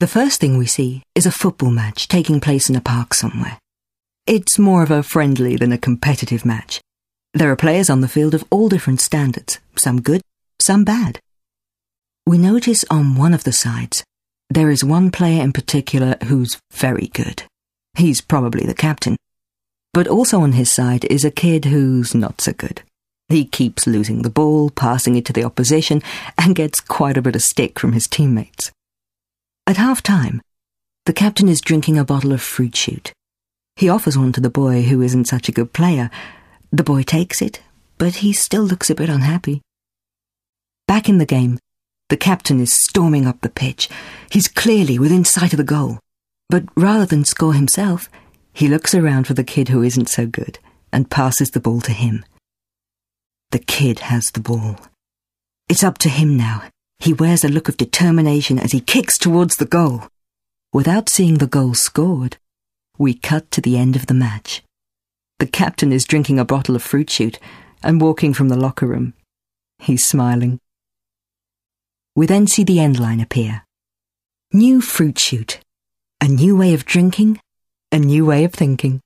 The first thing we see is a football match taking place in a park somewhere. It's more of a friendly than a competitive match. There are players on the field of all different standards, some good, some bad. We notice on one of the sides, there is one player in particular who's very good. He's probably the captain. But also on his side is a kid who's not so good. He keeps losing the ball, passing it to the opposition, and gets quite a bit of stick from his teammates. At half-time, the captain is drinking a bottle of fruit shoot. He offers one to the boy who isn't such a good player. The boy takes it, but he still looks a bit unhappy. Back in the game, the captain is storming up the pitch. He's clearly within sight of the goal. But rather than score himself, he looks around for the kid who isn't so good and passes the ball to him. The kid has the ball. It's up to him now. He wears a look of determination as he kicks towards the goal. Without seeing the goal scored, we cut to the end of the match. The captain is drinking a bottle of fruit shoot and walking from the locker room. He's smiling. We then see the end line appear. New fruit shoot. A new way of drinking, a new way of thinking.